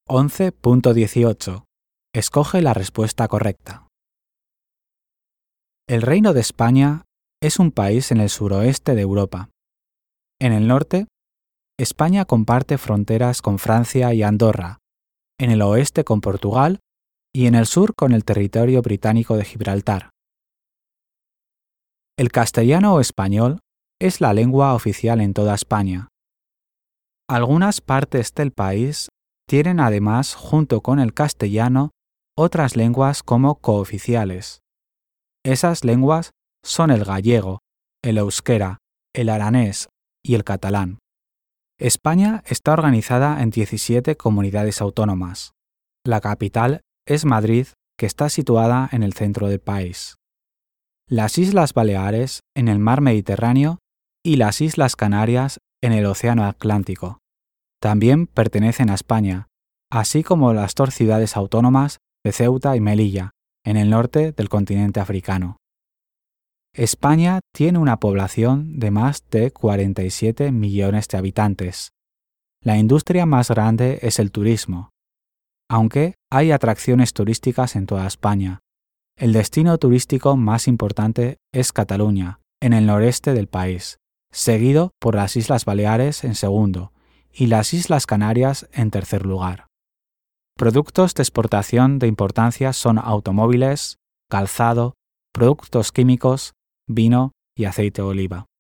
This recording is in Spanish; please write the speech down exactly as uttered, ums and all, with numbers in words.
once punto dieciocho. Escoge la respuesta correcta. El Reino de España es un país en el suroeste de Europa. En el norte, España comparte fronteras con Francia y Andorra, en el oeste con Portugal y en el sur con el territorio británico de Gibraltar. El castellano o español es la lengua oficial en toda España. Algunas partes del país tienen además, junto con el castellano, otras lenguas como cooficiales. Esas lenguas son el gallego, el euskera, el aranés y el catalán. España está organizada en diecisiete comunidades autónomas. La capital es Madrid, que está situada en el centro del país. Las Islas Baleares en el mar Mediterráneo y las Islas Canarias en el Océano Atlántico. También pertenecen a España, así como las dos ciudades autónomas de Ceuta y Melilla, en el norte del continente africano. España tiene una población de más de cuarenta y siete millones de habitantes. La industria más grande es el turismo, aunque hay atracciones turísticas en toda España. El destino turístico más importante es Cataluña, en el noreste del país, seguido por las Islas Baleares en segundo y las Islas Canarias en tercer lugar. Productos de exportación de importancia son automóviles, calzado, productos químicos, vino y aceite de oliva.